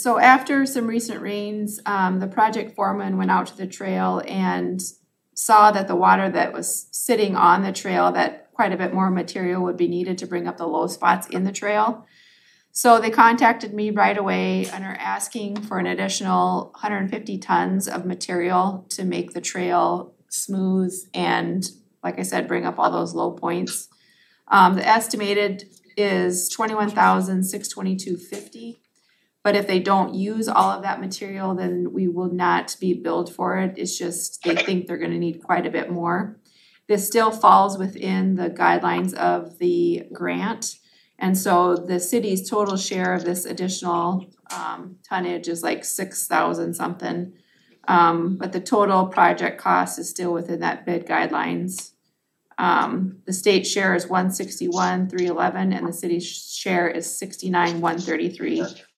So after some recent rains, the project foreman went out to the trail and saw that the water that was sitting on the trail, that quite a bit more material would be needed to bring up the low spots in the trail. So they contacted me right away and are asking for an additional 150 tons of material to make the trail smooth and, like I said, bring up all those low points. The estimated is $21,622.50. But if they don't use all of that material, then we will not be billed for it. It's just they think they're gonna need quite a bit more. This still falls within the guidelines of the grant. And so the city's total share of this additional tonnage is like 6,000 something. But the total project cost is still within that bid guidelines. The state share is 161,311 and the city's share is 69,133.